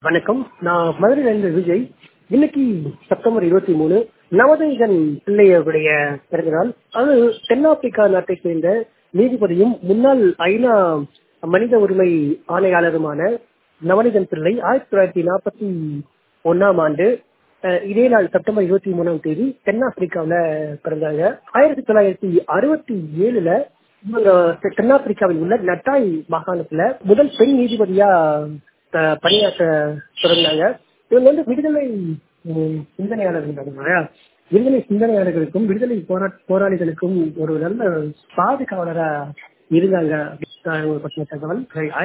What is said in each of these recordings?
வணக்கம். நான் மதுரையிலிருந்து விஜய். இன்னைக்கு செப்டம்பர் 23 நவநீதன் பிள்ளையுடைய பிறந்தநாள். அது தென்னாப்பிரிக்கா நாட்டை சேர்ந்த நீதிபதியும் முன்னாள் ஐநா மனித உரிமை ஆணையாளருமான நவநீதன் பிள்ளை 1941 ஆண்டு இதே நாள் செப்டம்பர் 23 தென்னாப்பிரிக்காவில் பிறந்தாங்க. 1967 இவங்க தென்னாப்பிரிக்காவில் உள்ள நட்டாய் மாகாணத்துல முதல் பெண் நீதிபதியா பணியாற்ற தொடங்கினாங்க. இவங்க விடுதலை சிந்தனையாளர்கள், விடுதலை சிந்தனையாளர்களுக்கும் விடுதலை போராளிகளுக்கும் ஒரு நல்ல பாதுகாவலரா இருந்தாங்க. பற்றின தகவல்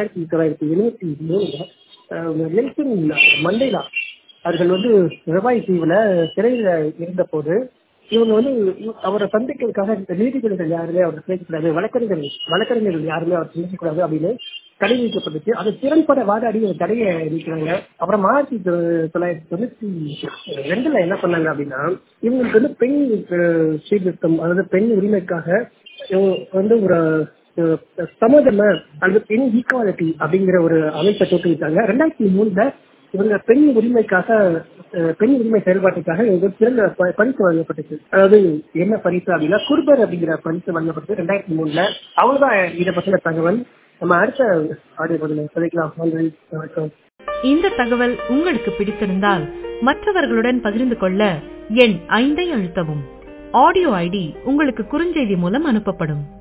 1973 நெல்சன் மண்டேலா அவர்கள் ரவாய் தீவுல சிறையில இருந்த போது இவங்க அவரை சந்திக்கிறதுக்காக நீதிபதிகள் யாருமே அவர் சந்திக்கக்கூடாது, வழக்கறிஞர்கள் யாருமே அவர் சந்திக்கக்கூடாது அப்படின்னு தடை நீக்கப்பட்டுச்சு. அது திறன்பட வாதாடி தடையை நீக்கிறாங்க. அப்புறம் 1992 என்ன பண்ணாங்க அப்படின்னா, இவங்களுக்கு பெண் சீர்திருத்தம், அதாவது பெண் உரிமைக்காக ஒரு சமதம அல்லது பெண் ஈக்குவாலிட்டி அப்படிங்கிற ஒரு அமைப்பை தோற்றுவித்தாங்க. 2003 இவங்க பெண் உரிமை செயல்பாட்டுக்காக இவங்க சிறந்த பரிசு வழங்கப்பட்டுச்சு. அதாவது என்ன பரிசு அப்படின்னா குர்பர் அப்படிங்கிற பரிசு வழங்கப்பட்டது 2003. அவ்வளவுதான் இதை பற்றின தகவல். நம்ம அடுத்த ஆடியோ பதில சந்திக்கலாம். வணக்கம். இந்த தகவல் உங்களுக்கு பிடித்திருந்தால் மற்றவர்களுடன் பகிர்ந்து கொள்ள எண் 5 அழுத்தவும். ஆடியோ ஐடி உங்களுக்கு குறுஞ்செய்தி மூலம் அனுப்பப்படும்.